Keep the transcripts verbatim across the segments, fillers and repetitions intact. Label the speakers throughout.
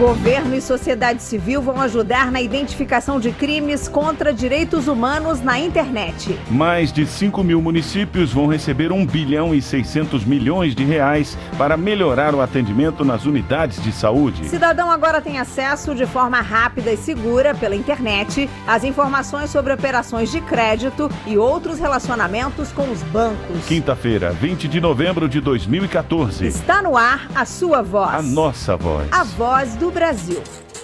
Speaker 1: Governo e sociedade civil vão ajudar na identificação de crimes contra direitos humanos na internet.
Speaker 2: Mais de cinco mil municípios vão receber um bilhão e seiscentos milhões de reais para melhorar o atendimento nas unidades de saúde.
Speaker 1: Cidadão agora tem acesso de forma rápida e segura pela internet às informações sobre operações de crédito e outros relacionamentos com os bancos.
Speaker 2: Quinta-feira, vinte de novembro de dois mil e quatorze.
Speaker 1: Está no ar a sua voz.
Speaker 2: A nossa voz.
Speaker 1: A voz do Brasil.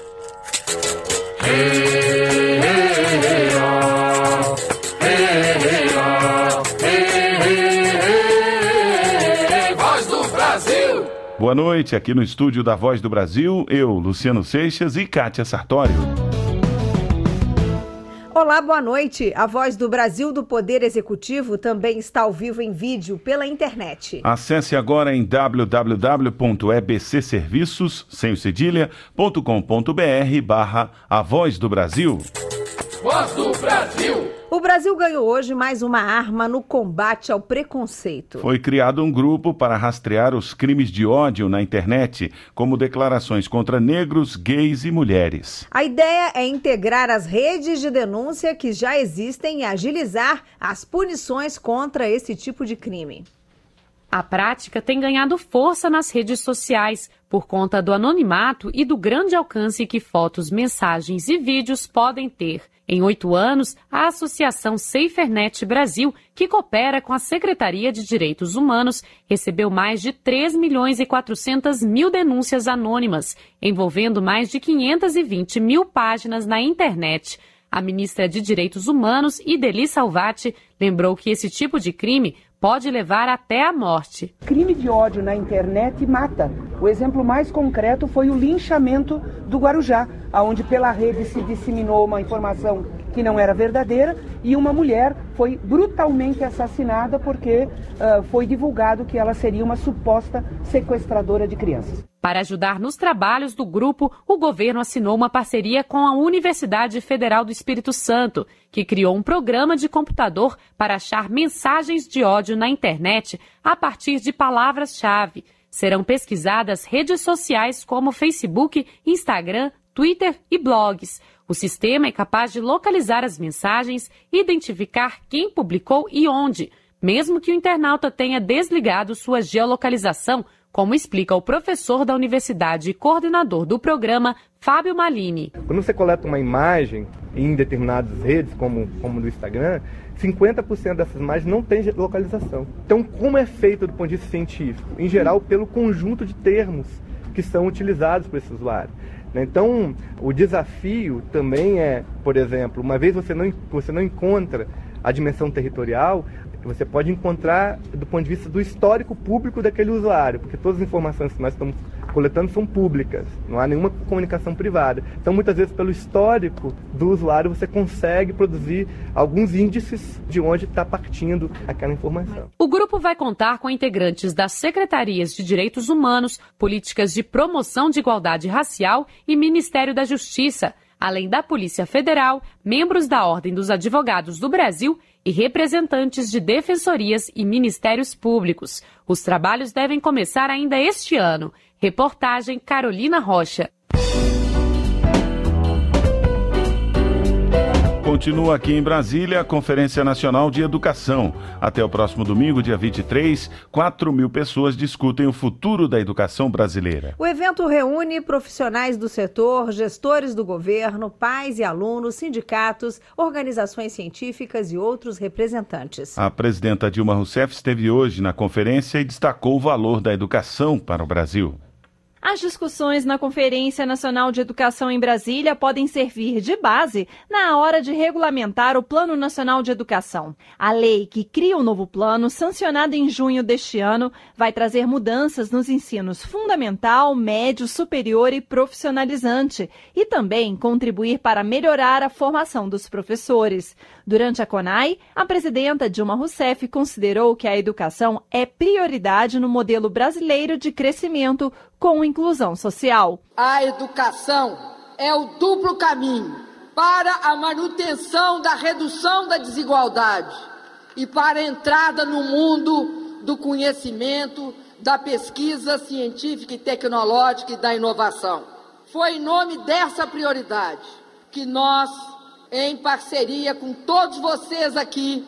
Speaker 3: Voz do Brasil.
Speaker 2: Boa noite, aqui no estúdio da Voz do Brasil, eu, Luciano Seixas e Kátia Sartório.
Speaker 1: Olá, boa noite. A Voz do Brasil do Poder Executivo também está ao vivo em vídeo pela internet.
Speaker 2: Acesse agora em w w w ponto e b c serviços, sem o cedilha, ponto com ponto b r barra A Voz do Brasil.
Speaker 3: Voz do Brasil.
Speaker 1: O Brasil ganhou hoje mais uma arma no combate ao preconceito.
Speaker 2: Foi criado um grupo para rastrear os crimes de ódio na internet, como declarações contra negros, gays e mulheres.
Speaker 1: A ideia é integrar as redes de denúncia que já existem e agilizar as punições contra esse tipo de crime.
Speaker 4: A prática tem ganhado força nas redes sociais por conta do anonimato e do grande alcance que fotos, mensagens e vídeos podem ter. Em oito anos, a Associação SaferNet Brasil, que coopera com a Secretaria de Direitos Humanos, recebeu mais de três milhões e quatrocentas mil denúncias anônimas, envolvendo mais de quinhentas e vinte mil páginas na internet. A ministra de Direitos Humanos, Idely Salvati, lembrou que esse tipo de crime pode levar até a morte.
Speaker 5: Crime de ódio na internet mata. O exemplo mais concreto foi o linchamento do Guarujá, onde pela rede se disseminou uma informação que não era verdadeira e uma mulher foi brutalmente assassinada porque uh, foi divulgado que ela seria uma suposta sequestradora de crianças.
Speaker 4: Para ajudar nos trabalhos do grupo, o governo assinou uma parceria com a Universidade Federal do Espírito Santo, que criou um programa de computador para achar mensagens de ódio na internet a partir de palavras-chave. Serão pesquisadas redes sociais como Facebook, Instagram, Twitter e blogs. O sistema é capaz de localizar as mensagens e identificar quem publicou e onde, mesmo que o internauta tenha desligado sua geolocalização, como explica o professor da universidade e coordenador do programa, Fábio Malini.
Speaker 6: Quando você coleta uma imagem em determinadas redes, como, como do Instagram, cinquenta por cento dessas imagens não tem localização. Então, como é feito do ponto de vista científico? Em geral, pelo conjunto de termos que são utilizados por esse usuário. Então, o desafio também é, por exemplo, uma vez você não, você não encontra a dimensão territorial, você pode encontrar do ponto de vista do histórico público daquele usuário, porque todas as informações que nós estamos coletando são públicas, não há nenhuma comunicação privada. Então, muitas vezes, pelo histórico do usuário, você consegue produzir alguns índices de onde está partindo aquela informação.
Speaker 4: O grupo vai contar com integrantes das Secretarias de Direitos Humanos, Políticas de Promoção de Igualdade Racial e Ministério da Justiça, além da Polícia Federal, membros da Ordem dos Advogados do Brasil e representantes de defensorias e ministérios públicos. Os trabalhos devem começar ainda este ano. Reportagem Carolina Rocha.
Speaker 2: Continua aqui em Brasília a Conferência Nacional de Educação. Até o próximo domingo, dia vinte e três, quatro mil pessoas discutem o futuro da educação brasileira.
Speaker 1: O evento reúne profissionais do setor, gestores do governo, pais e alunos, sindicatos, organizações científicas e outros representantes.
Speaker 2: A presidenta Dilma Rousseff esteve hoje na conferência e destacou o valor da educação para o Brasil.
Speaker 7: As discussões na Conferência Nacional de Educação em Brasília podem servir de base na hora de regulamentar o Plano Nacional de Educação. A lei que cria o novo plano, sancionada em junho deste ano, vai trazer mudanças nos ensinos fundamental, médio, superior e profissionalizante e também contribuir para melhorar a formação dos professores. Durante a CONAI, a presidenta Dilma Rousseff considerou que a educação é prioridade no modelo brasileiro de crescimento com inclusão social.
Speaker 8: A educação é o duplo caminho para a manutenção da redução da desigualdade e para a entrada no mundo do conhecimento, da pesquisa científica e tecnológica e da inovação. Foi em nome dessa prioridade que nós, em parceria com todos vocês aqui,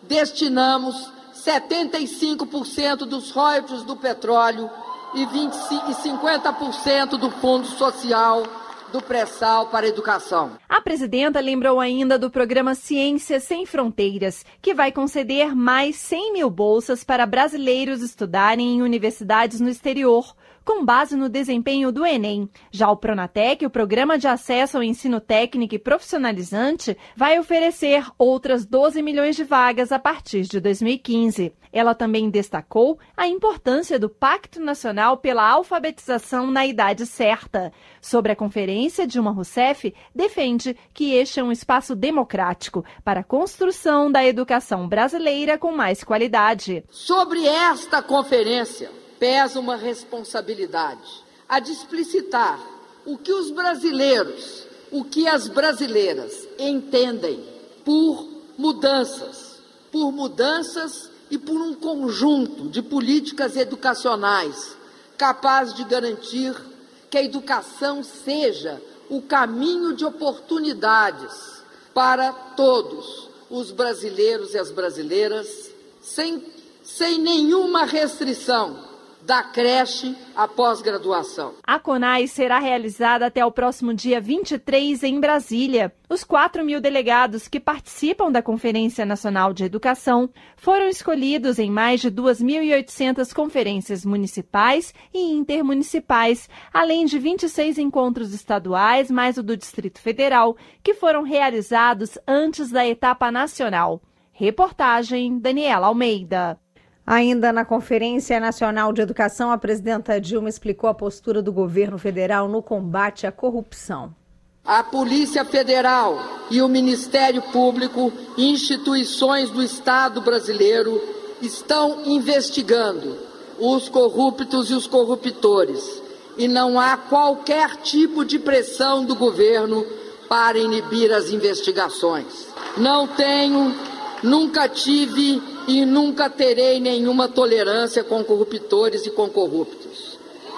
Speaker 8: destinamos setenta e cinco por cento dos royalties do petróleo e, vinte e cinquenta por cento do Fundo Social do Pré-Sal para a educação.
Speaker 7: A presidenta lembrou ainda do programa Ciência Sem Fronteiras, que vai conceder mais cem mil bolsas para brasileiros estudarem em universidades no exterior, com base no desempenho do Enem. Já o Pronatec, o Programa de Acesso ao Ensino Técnico e Profissionalizante, vai oferecer outras doze milhões de vagas a partir de dois mil e quinze. Ela também destacou a importância do Pacto Nacional pela Alfabetização na Idade Certa. Sobre a conferência, Dilma Rousseff defende que este é um espaço democrático para a construção da educação brasileira com mais qualidade.
Speaker 8: Sobre esta conferência, pesa uma responsabilidade, a de explicitar o que os brasileiros, o que as brasileiras entendem por mudanças, por mudanças e por um conjunto de políticas educacionais capazes de garantir que a educação seja o caminho de oportunidades para todos os brasileiros e as brasileiras, sem, sem nenhuma restrição, da creche à pós-graduação.
Speaker 7: A CONAI será realizada até o próximo dia vinte e três em Brasília. Os quatro mil delegados que participam da Conferência Nacional de Educação foram escolhidos em mais de duas mil e oitocentas conferências municipais e intermunicipais, além de vinte e seis encontros estaduais, mais o do Distrito Federal, que foram realizados antes da etapa nacional. Reportagem Daniela Almeida.
Speaker 1: Ainda na Conferência Nacional de Educação, a presidenta Dilma explicou a postura do governo federal no combate à corrupção.
Speaker 8: A Polícia Federal e o Ministério Público, instituições do Estado brasileiro, estão investigando os corruptos e os corruptores, e não há qualquer tipo de pressão do governo para inibir as investigações. Não tenho, nunca tive e nunca terei nenhuma tolerância com corruptores e com corruptos.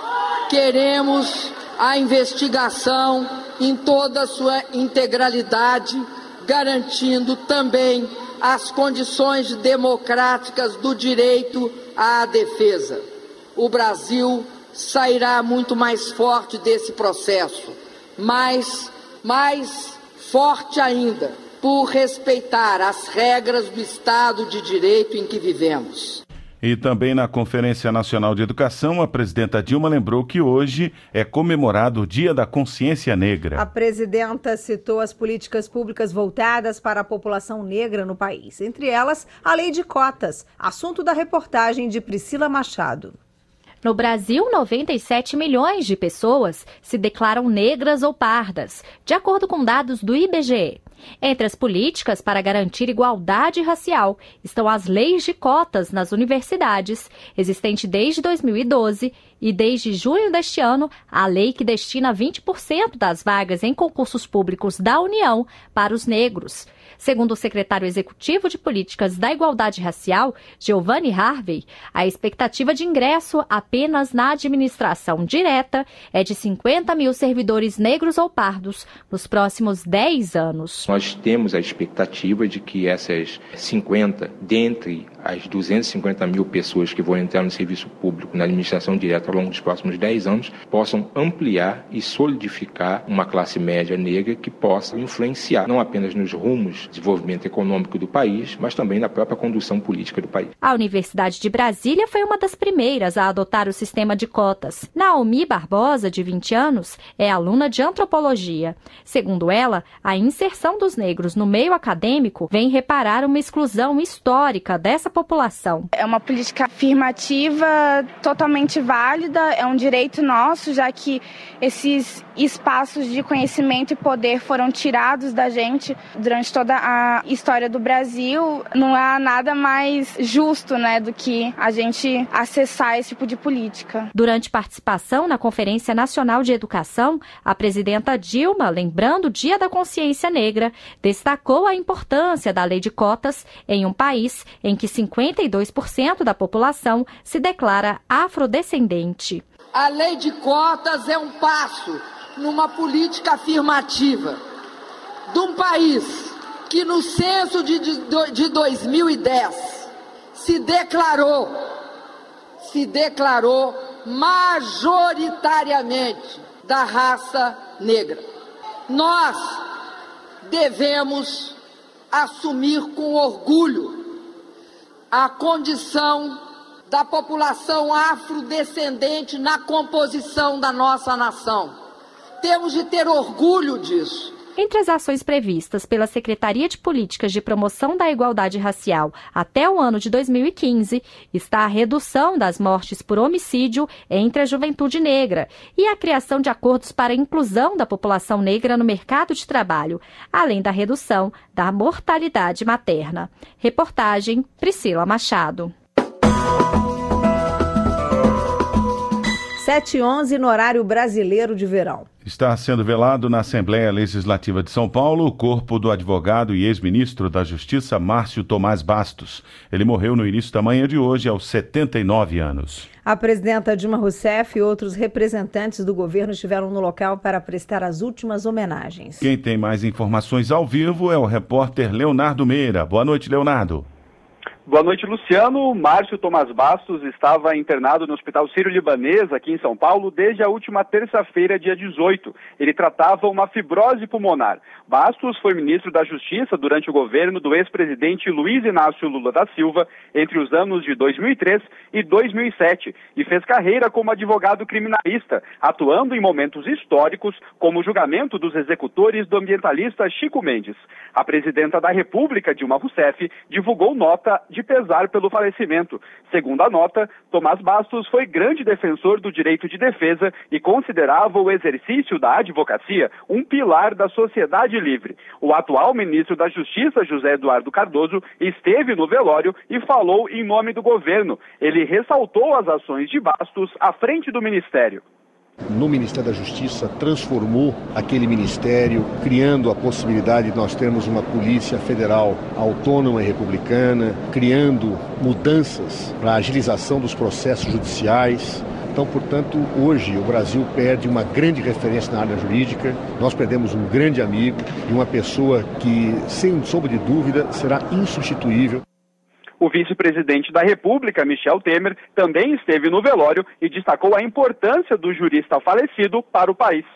Speaker 8: Queremos a investigação em toda a sua integralidade, garantindo também as condições democráticas do direito à defesa. O Brasil sairá muito mais forte desse processo, mais, mais forte ainda, por respeitar as regras do Estado de Direito em que vivemos.
Speaker 2: E também na Conferência Nacional de Educação, a presidenta Dilma lembrou que hoje é comemorado o Dia da Consciência Negra.
Speaker 1: A presidenta citou as políticas públicas voltadas para a população negra no país, entre elas a Lei de Cotas, assunto da reportagem de Priscila Machado.
Speaker 9: No Brasil, noventa e sete milhões de pessoas se declaram negras ou pardas, de acordo com dados do I B G E. Entre as políticas para garantir igualdade racial estão as leis de cotas nas universidades, existente desde dois mil e doze, e desde junho deste ano, a lei que destina vinte por cento das vagas em concursos públicos da União para os negros. Segundo o secretário executivo de Políticas da Igualdade Racial, Giovanni Harvey, a expectativa de ingresso apenas na administração direta é de cinquenta mil servidores negros ou pardos nos próximos dez anos.
Speaker 10: Nós temos a expectativa de que essas cinquenta, dentre as duzentas e cinquenta mil pessoas que vão entrar no serviço público na administração direta ao longo dos próximos dez anos, possam ampliar e solidificar uma classe média negra que possa influenciar não apenas nos rumos de desenvolvimento econômico do país, mas também na própria condução política do país.
Speaker 9: A Universidade de Brasília foi uma das primeiras a adotar o sistema de cotas. Naomi Barbosa, de vinte anos, é aluna de antropologia. Segundo ela, a inserção dos negros no meio acadêmico vem reparar uma exclusão histórica dessa população.
Speaker 11: É uma política afirmativa totalmente válida, é um direito nosso, já que esses espaços de conhecimento e poder foram tirados da gente durante toda a história do Brasil. Não há nada mais justo, né, do que a gente acessar esse tipo de política.
Speaker 9: Durante participação na Conferência Nacional de Educação, a presidenta Dilma, lembrando o Dia da Consciência Negra, destacou a importância da lei de cotas em um país em que cinquenta e dois por cento da população se declara afrodescendente.
Speaker 8: A lei de cotas é um passo numa política afirmativa de um país que no censo de, de, de dois mil e dez se declarou, se declarou majoritariamente da raça negra. Nós devemos assumir com orgulho a condição da população afrodescendente na composição da nossa nação. Temos de ter orgulho disso.
Speaker 9: Entre as ações previstas pela Secretaria de Políticas de Promoção da Igualdade Racial até o ano de dois mil e quinze está a redução das mortes por homicídio entre a juventude negra e a criação de acordos para a inclusão da população negra no mercado de trabalho, além da redução da mortalidade materna. Reportagem Priscila Machado.
Speaker 1: sete e onze no horário brasileiro de verão.
Speaker 2: Está sendo velado na Assembleia Legislativa de São Paulo o corpo do advogado e ex-ministro da Justiça Márcio Tomás Bastos. Ele morreu no início da manhã de hoje, aos setenta e nove anos.
Speaker 1: A presidenta Dilma Rousseff e outros representantes do governo estiveram no local para prestar as últimas homenagens.
Speaker 2: Quem tem mais informações ao vivo é o repórter Leonardo Meira. Boa noite, Leonardo.
Speaker 12: Boa noite, Luciano. Márcio Tomás Bastos estava internado no Hospital Sírio-Libanês, aqui em São Paulo, desde a última terça-feira, dia dezoito. Ele tratava uma fibrose pulmonar. Bastos foi ministro da Justiça durante o governo do ex-presidente Luiz Inácio Lula da Silva entre os anos de dois mil e três e dois mil e sete e fez carreira como advogado criminalista, atuando em momentos históricos, como o julgamento dos executores do ambientalista Chico Mendes. A presidenta da República, Dilma Rousseff, divulgou nota de pesar pelo falecimento. Segundo a nota, Tomás Bastos foi grande defensor do direito de defesa e considerava o exercício da advocacia um pilar da sociedade livre. O atual ministro da Justiça, José Eduardo Cardoso, esteve no velório e falou em nome do governo. Ele ressaltou as ações de Bastos à frente do ministério.
Speaker 13: No Ministério da Justiça, transformou aquele ministério, criando a possibilidade de nós termos uma polícia federal autônoma e republicana, criando mudanças para a agilização dos processos judiciais. Então, portanto, hoje o Brasil perde uma grande referência na área jurídica, nós perdemos um grande amigo e uma pessoa que, sem sombra de dúvida, será insubstituível.
Speaker 12: O vice-presidente da República, Michel Temer, também esteve no velório e destacou a importância do jurista falecido para o país.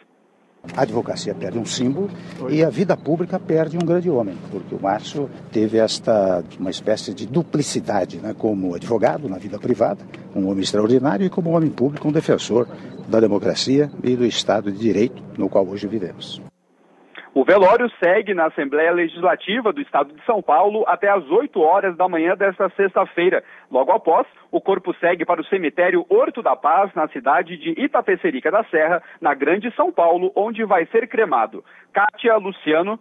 Speaker 14: A advocacia perde um símbolo e a vida pública perde um grande homem, porque o Márcio teve esta uma espécie de duplicidade, né, como advogado na vida privada, um homem extraordinário, e como homem público, um defensor da democracia e do Estado de Direito no qual hoje vivemos.
Speaker 12: O velório segue na Assembleia Legislativa do Estado de São Paulo até às oito horas da manhã desta sexta-feira. Logo após, o corpo segue para o cemitério Horto da Paz, na cidade de Itapecerica da Serra, na Grande São Paulo, onde vai ser cremado. Kátia, Luciano.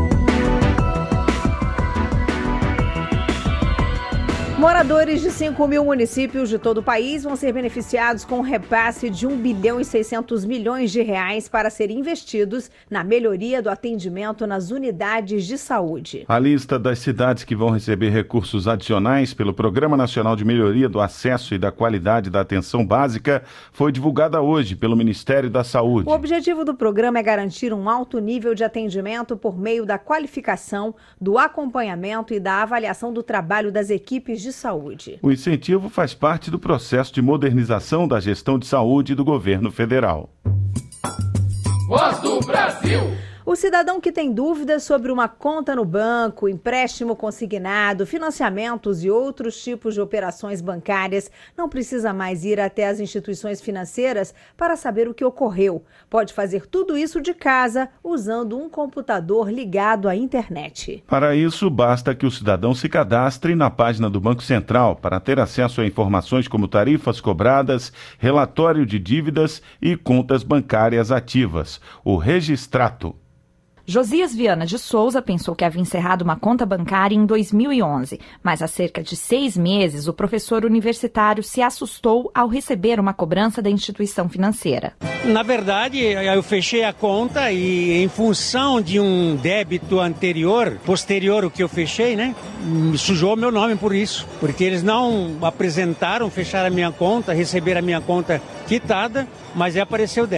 Speaker 1: Moradores de cinco mil municípios de todo o país vão ser beneficiados com um repasse de um bilhão e seiscentos milhões de reais para serem investidos na melhoria do atendimento nas unidades de saúde.
Speaker 2: A lista das cidades que vão receber recursos adicionais pelo Programa Nacional de Melhoria do Acesso e da Qualidade da Atenção Básica foi divulgada hoje pelo Ministério da Saúde.
Speaker 1: O objetivo do programa é garantir um alto nível de atendimento por meio da qualificação, do acompanhamento e da avaliação do trabalho das equipes de saúde.
Speaker 2: O incentivo faz parte do processo de modernização da gestão de saúde do governo federal.
Speaker 3: Voz do Brasil.
Speaker 1: O cidadão que tem dúvidas sobre uma conta no banco, empréstimo consignado, financiamentos e outros tipos de operações bancárias não precisa mais ir até as instituições financeiras para saber o que ocorreu. Pode fazer tudo isso de casa usando um computador ligado à internet.
Speaker 2: Para isso, basta que o cidadão se cadastre na página do Banco Central para ter acesso a informações como tarifas cobradas, relatório de dívidas e contas bancárias ativas, o Registrato.
Speaker 15: Josias Viana de Souza pensou que havia encerrado uma conta bancária em dois mil e onze, mas há cerca de seis meses o professor universitário se assustou ao receber uma cobrança da instituição financeira.
Speaker 16: Na verdade, eu fechei a conta e em função de um débito anterior, posterior ao que eu fechei, né, sujou meu nome por isso, porque eles não apresentaram fechar a minha conta, receber a minha conta quitada, mas aí apareceu o débito.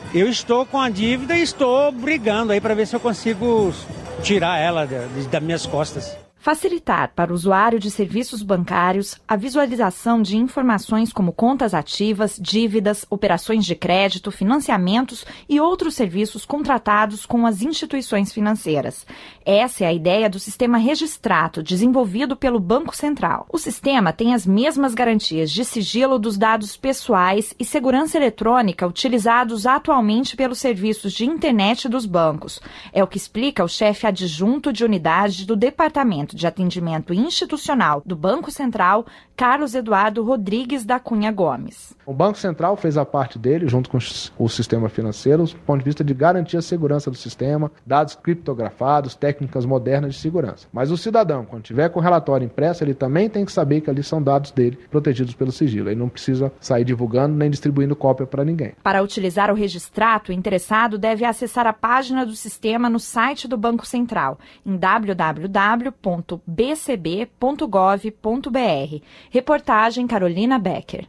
Speaker 16: Eu estou com a dívida e estou brigando aí para ver se eu consigo tirar ela das minhas costas.
Speaker 15: Facilitar para o usuário de serviços bancários a visualização de informações como contas ativas, dívidas, operações de crédito, financiamentos e outros serviços contratados com as instituições financeiras. Essa é a ideia do sistema Registrato, desenvolvido pelo Banco Central. O sistema tem as mesmas garantias de sigilo dos dados pessoais e segurança eletrônica utilizados atualmente pelos serviços de internet dos bancos. É o que explica o chefe adjunto de unidade do Departamento de Atendimento Institucional do Banco Central, Carlos Eduardo Rodrigues da Cunha Gomes.
Speaker 17: O Banco Central fez a parte dele, junto com o sistema financeiro, do ponto de vista de garantir a segurança do sistema, dados criptografados, técnicas modernas de segurança. Mas o cidadão, quando tiver com o relatório impresso, ele também tem que saber que ali são dados dele, protegidos pelo sigilo. Ele não precisa sair divulgando nem distribuindo cópia para ninguém.
Speaker 15: Para utilizar o Registrato, o interessado deve acessar a página do sistema no site do Banco Central, em w w w ponto b c b ponto gov ponto b r. Reportagem Carolina Becker.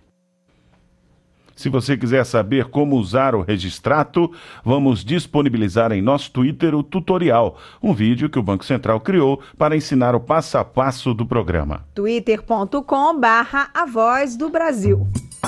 Speaker 2: Se você quiser saber como usar o Registrato, vamos disponibilizar em nosso Twitter o tutorial, um vídeo que o Banco Central criou para ensinar o passo a passo do programa.
Speaker 1: twitter ponto com barra a voz do Brasil.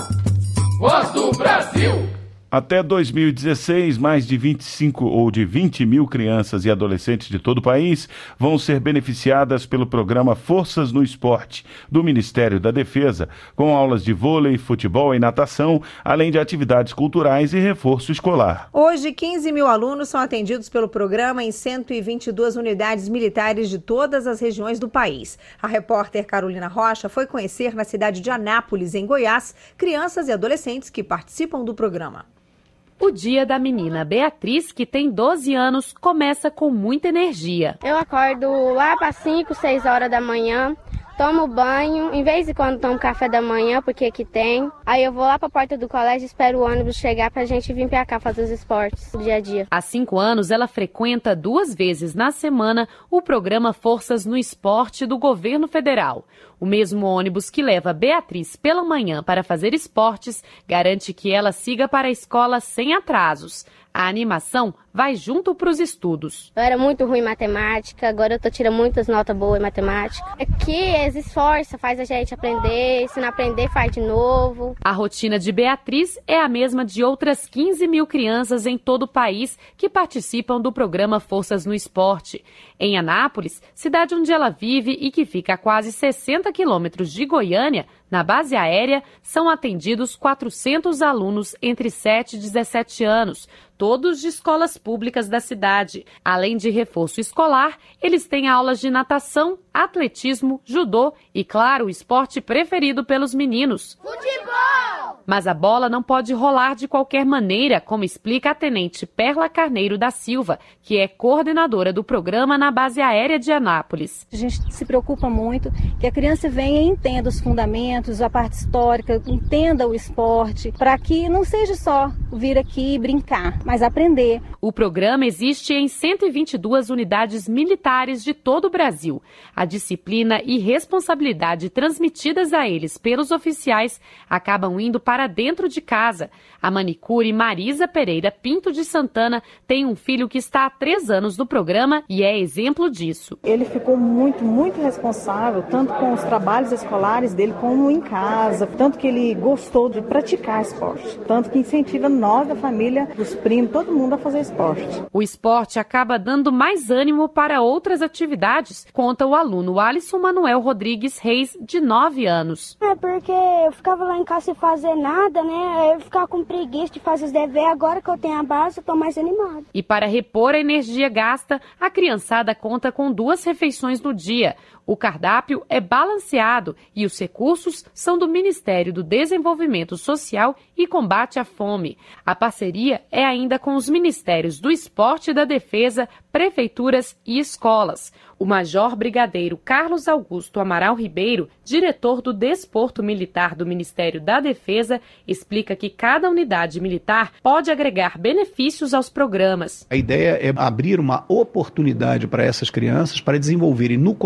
Speaker 3: Voz do Brasil.
Speaker 2: Até dois mil e dezesseis, mais de vinte e cinco ou de vinte mil crianças e adolescentes de todo o país vão ser beneficiadas pelo programa Forças no Esporte, do Ministério da Defesa, com aulas de vôlei, futebol e natação, além de atividades culturais e reforço escolar.
Speaker 1: Hoje, quinze mil alunos são atendidos pelo programa em cento e vinte e duas unidades militares de todas as regiões do país. A repórter Carolina Rocha foi conhecer na cidade de Anápolis, em Goiás, crianças e adolescentes que participam do programa.
Speaker 4: O dia da menina Beatriz, que tem doze anos, começa com muita energia.
Speaker 18: Eu acordo lá para cinco, seis horas da manhã, tomo banho, em vez de quando tomo café da manhã, porque aqui tem. Aí eu vou lá para a porta do colégio e espero o ônibus chegar para a gente vir para cá fazer os esportes do dia a dia.
Speaker 4: Há cinco anos, ela frequenta duas vezes na semana o programa Forças no Esporte do Governo Federal. O mesmo ônibus que leva Beatriz pela manhã para fazer esportes garante que ela siga para a escola sem atrasos. A animação vai junto para os estudos.
Speaker 18: Eu era muito ruim em matemática, agora eu tô tirando muitas notas boas em matemática. Aqui eles esforçam, faz a gente aprender, se não aprender faz de novo.
Speaker 4: A rotina de Beatriz é a mesma de outras quinze mil crianças em todo o país que participam do programa Forças no Esporte. Em Anápolis, cidade onde ela vive e que fica a quase sessenta quilômetros de Goiânia, na base aérea, são atendidos quatrocentos alunos entre sete e dezessete anos, todos de escolas públicas da cidade. Além de reforço escolar, eles têm aulas de natação, atletismo, judô e, claro, o esporte preferido pelos meninos: futebol! Mas a bola não pode rolar de qualquer maneira, como explica a tenente Perla Carneiro da Silva, que é coordenadora do programa na base aérea de Anápolis.
Speaker 19: A gente se preocupa muito que a criança venha e entenda os fundamentos, a parte histórica, entenda o esporte, para que não seja só vir aqui e brincar, mas aprender.
Speaker 4: O programa existe em cento e vinte e duas unidades militares de todo o Brasil. A disciplina e responsabilidade transmitidas a eles pelos oficiais acabam indo para dentro de casa. A manicure Marisa Pereira Pinto de Santana tem um filho que está há três anos no programa e é exemplo disso.
Speaker 20: Ele ficou muito, muito responsável, tanto com os trabalhos escolares dele como em casa, tanto que ele gostou de praticar esporte, tanto que incentiva nós, a família, os primos, todo mundo a fazer esporte.
Speaker 4: O esporte acaba dando mais ânimo para outras atividades, conta o aluno Alisson Manuel Rodrigues Reis, de nove anos.
Speaker 21: É porque eu ficava lá em casa sem fazer nada, né? Eu ficava com preguiça de fazer os deveres. Agora que eu tenho a base, eu tô mais animado.
Speaker 4: E para repor a energia gasta, a criançada conta com duas refeições no dia. O cardápio é balanceado e os recursos são do Ministério do Desenvolvimento Social e Combate à Fome. A parceria é ainda com os Ministérios do Esporte e da Defesa, prefeituras e escolas. O Major Brigadeiro Carlos Augusto Amaral Ribeiro, diretor do Desporto Militar do Ministério da Defesa, explica que cada unidade militar pode agregar benefícios aos programas.
Speaker 22: A ideia é abrir uma oportunidade para essas crianças para desenvolverem no contraturno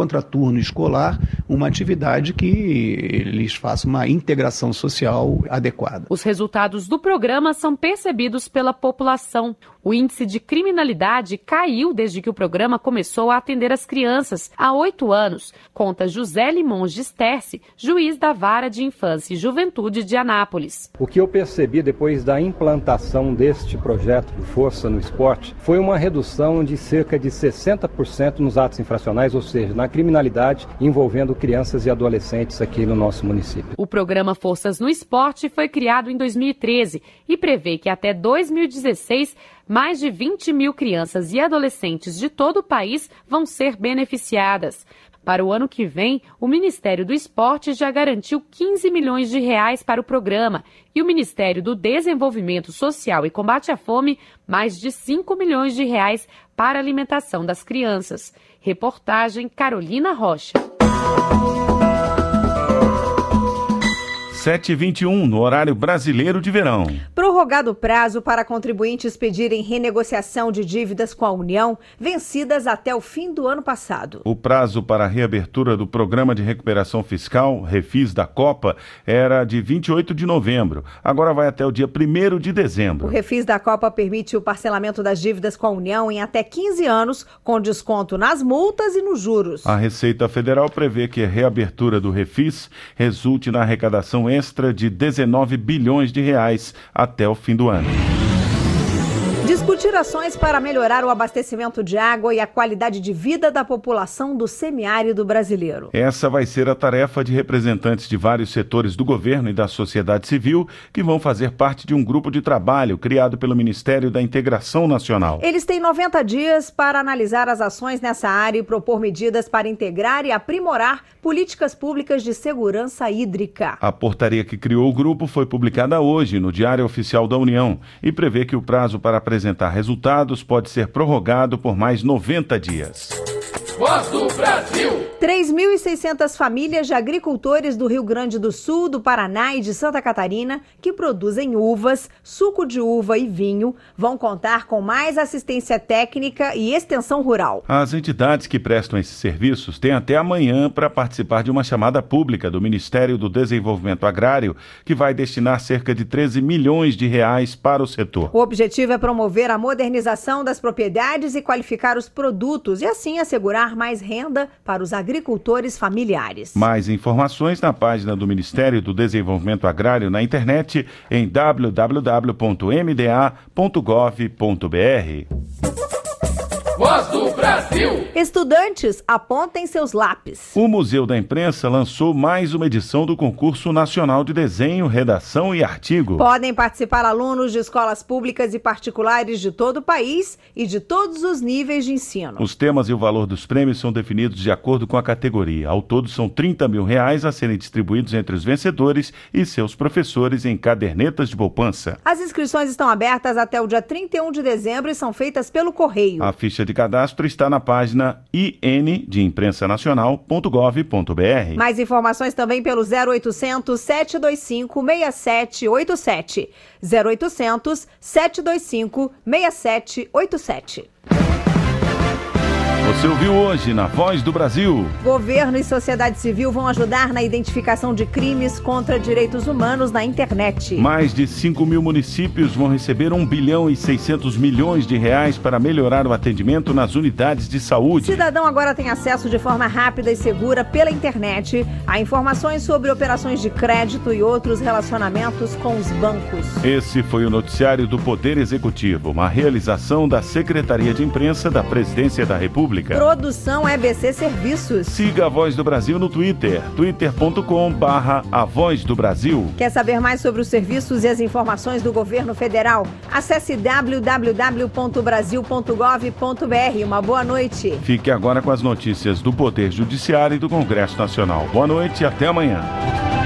Speaker 5: turno escolar uma atividade que lhes faça uma integração social adequada.
Speaker 4: Os resultados do programa são percebidos pela população. O índice de criminalidade caiu desde que o programa começou a atender as crianças há oito anos, conta José Limonges Terce, juiz da Vara de Infância e Juventude de Anápolis.
Speaker 22: O que eu percebi depois da implantação deste projeto de Força no Esporte foi uma redução de cerca de sessenta por cento nos atos infracionais, ou seja, na criminalidade envolvendo crianças e adolescentes aqui no nosso município.
Speaker 4: O programa Forças no Esporte foi criado em dois mil e treze e prevê que até dois mil e dezesseis mais de vinte mil crianças e adolescentes de todo o país vão ser beneficiadas. Para o ano que vem, o Ministério do Esporte já garantiu quinze milhões de reais para o programa e o Ministério do Desenvolvimento Social e Combate à Fome mais de cinco milhões de reais para a alimentação das crianças. Reportagem Carolina Rocha.
Speaker 2: sete e vinte e um, no horário brasileiro de verão.
Speaker 1: Prorrogado o prazo para contribuintes pedirem renegociação de dívidas com a União, vencidas até o fim do ano passado.
Speaker 2: O prazo para a reabertura do Programa de Recuperação Fiscal, Refis da Copa, era de vinte e oito de novembro. Agora vai até o dia primeiro de dezembro.
Speaker 1: O Refis da Copa permite o parcelamento das dívidas com a União em até quinze anos, com desconto nas multas e nos juros.
Speaker 2: A Receita Federal prevê que a reabertura do Refis resulte na arrecadação extra de dezenove bilhões de reais até o fim do ano.
Speaker 1: Discutir ações para melhorar o abastecimento de água e a qualidade de vida da população do semiárido brasileiro.
Speaker 2: Essa vai ser a tarefa de representantes de vários setores do governo e da sociedade civil que vão fazer parte de um grupo de trabalho criado pelo Ministério da Integração Nacional.
Speaker 1: Eles têm noventa dias para analisar as ações nessa área e propor medidas para integrar e aprimorar políticas públicas de segurança hídrica.
Speaker 2: A portaria que criou o grupo foi publicada hoje no Diário Oficial da União e prevê que o prazo para apresentar resultados pode ser prorrogado por mais noventa dias.
Speaker 3: Voz do Brasil.
Speaker 1: três mil e seiscentas famílias de agricultores do Rio Grande do Sul, do Paraná e de Santa Catarina que produzem uvas, suco de uva e vinho vão contar com mais assistência técnica e extensão rural.
Speaker 2: As entidades que prestam esses serviços têm até amanhã para participar de uma chamada pública do Ministério do Desenvolvimento Agrário que vai destinar cerca de treze milhões de reais para o setor.
Speaker 1: O objetivo é promover a modernização das propriedades e qualificar os produtos e assim assegurar mais renda para os agricultores familiares.
Speaker 2: Mais informações na página do Ministério do Desenvolvimento Agrário na internet em w w w ponto m d a ponto gov ponto b r.
Speaker 3: Voz do Brasil.
Speaker 1: Estudantes, apontem seus lápis.
Speaker 2: O Museu da Imprensa lançou mais uma edição do Concurso Nacional de Desenho, Redação e Artigo.
Speaker 1: Podem participar alunos de escolas públicas e particulares de todo o país e de todos os níveis de ensino.
Speaker 2: Os temas e o valor dos prêmios são definidos de acordo com a categoria. Ao todo, são trinta mil reais a serem distribuídos entre os vencedores e seus professores em cadernetas de poupança.
Speaker 1: As inscrições estão abertas até o dia trinta e um de dezembro e são feitas pelo correio.
Speaker 2: A ficha de cadastro está na página i n de imprensa nacional ponto gov ponto b r.
Speaker 1: Mais informações também pelo zero oitocentos, sete dois cinco, seis sete oito sete. zero oitocentos, sete dois cinco, seis sete oito sete.
Speaker 2: Você ouviu hoje na Voz do Brasil.
Speaker 1: Governo e sociedade civil vão ajudar na identificação de crimes contra direitos humanos na internet.
Speaker 2: Mais de cinco mil municípios vão receber um bilhão e seiscentos milhões de reais para melhorar o atendimento nas unidades de saúde.
Speaker 1: Cidadão agora tem acesso de forma rápida e segura pela internet a informações sobre operações de crédito e outros relacionamentos com os bancos.
Speaker 2: Esse foi o noticiário do Poder Executivo, uma realização da Secretaria de Imprensa da Presidência da República.
Speaker 1: Produção E B C Serviços.
Speaker 2: Siga a Voz do Brasil no Twitter, twitter ponto com barra A Voz do Brasil.
Speaker 1: Quer saber mais sobre os serviços e as informações do governo federal? Acesse w w w ponto brasil ponto gov ponto b r. Uma boa noite.
Speaker 2: Fique agora com as notícias do Poder Judiciário e do Congresso Nacional. Boa noite e até amanhã.